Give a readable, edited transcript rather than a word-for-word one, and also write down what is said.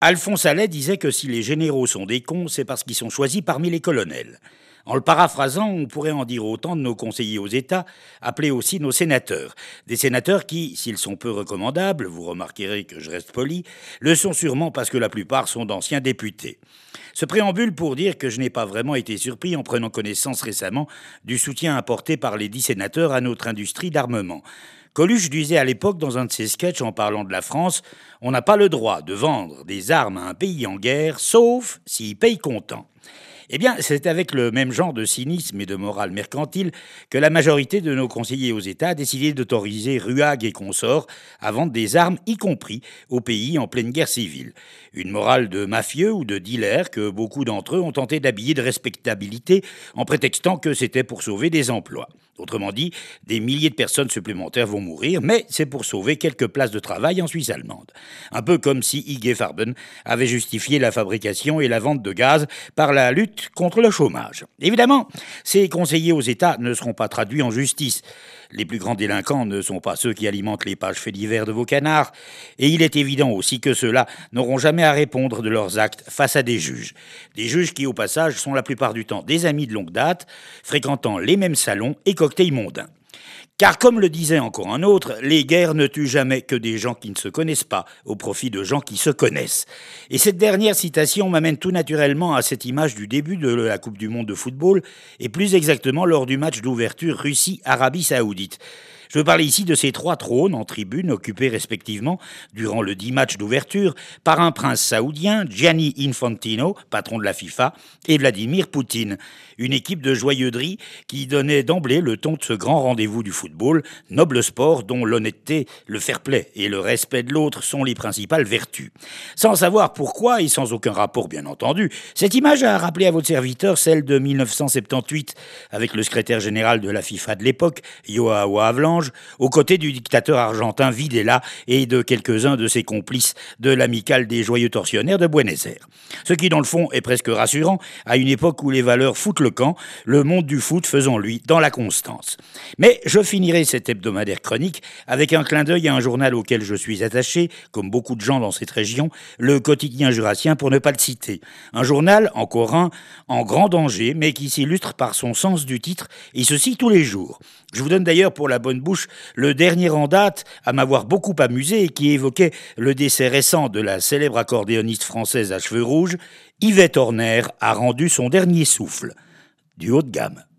Alphonse Allais disait que si les généraux sont des cons, c'est parce qu'ils sont choisis parmi les colonels. En le paraphrasant, on pourrait en dire autant de nos conseillers aux États, appelés aussi nos sénateurs. Des sénateurs qui, s'ils sont peu recommandables, vous remarquerez que je reste poli, le sont sûrement parce que la plupart sont d'anciens députés. Ce préambule pour dire que je n'ai pas vraiment été surpris en prenant connaissance récemment du soutien apporté par les 10 sénateurs à notre industrie d'armement. Coluche disait à l'époque dans un de ses sketchs en parlant de la France, on n'a pas le droit de vendre des armes à un pays en guerre, sauf s'il paye comptant. Eh bien, c'est avec le même genre de cynisme et de morale mercantile que la majorité de nos conseillers aux États a décidé d'autoriser RUAG et consorts à vendre des armes, y compris aux pays en pleine guerre civile. Une morale de mafieux ou de dealers que beaucoup d'entre eux ont tenté d'habiller de respectabilité en prétextant que c'était pour sauver des emplois. Autrement dit, des milliers de personnes supplémentaires vont mourir, mais c'est pour sauver quelques places de travail en Suisse allemande. Un peu comme si IG Farben avait justifié la fabrication et la vente de gaz par la lutte contre le chômage. Évidemment, ces conseillers aux États ne seront pas traduits en justice. Les plus grands délinquants ne sont pas ceux qui alimentent les pages faits divers de vos canards, et il est évident aussi que ceux-là n'auront jamais à répondre de leurs actes face à des juges. Des juges qui, au passage, sont la plupart du temps des amis de longue date, fréquentant les mêmes salons et cocktails mondains. Car comme le disait encore un autre, les guerres ne tuent jamais que des gens qui ne se connaissent pas, au profit de gens qui se connaissent. Et cette dernière citation m'amène tout naturellement à cette image du début de la Coupe du Monde de football, et plus exactement lors du match d'ouverture Russie-Arabie Saoudite. Je veux parler ici de ces 3 trônes en tribune occupés respectivement durant le 10 matchs d'ouverture par un prince saoudien, Gianni Infantino, patron de la FIFA, et Vladimir Poutine. Une équipe de joyeuderie qui donnait d'emblée le ton de ce grand rendez-vous du football, noble sport dont l'honnêteté, le fair-play et le respect de l'autre sont les principales vertus. Sans savoir pourquoi et sans aucun rapport bien entendu, cette image a rappelé à votre serviteur celle de 1978 avec le secrétaire général de la FIFA de l'époque, Joao Havelange, aux côtés du dictateur argentin Videla et de quelques-uns de ses complices de l'amicale des joyeux tortionnaires de Buenos Aires. Ce qui, dans le fond, est presque rassurant à une époque où les valeurs foutent le camp, le monde du foot faisant, lui, dans la constance. Mais je finirai cette hebdomadaire chronique avec un clin d'œil à un journal auquel je suis attaché, comme beaucoup de gens dans cette région, le Quotidien Jurassien pour ne pas le citer. Un journal, encore un, en grand danger, mais qui s'illustre par son sens du titre, et ceci tous les jours. Je vous donne d'ailleurs pour la bonne bouche le dernier en date à m'avoir beaucoup amusé et qui évoquait le décès récent de la célèbre accordéoniste française à cheveux rouges. Yvette Horner a rendu son dernier souffle. Du haut de gamme.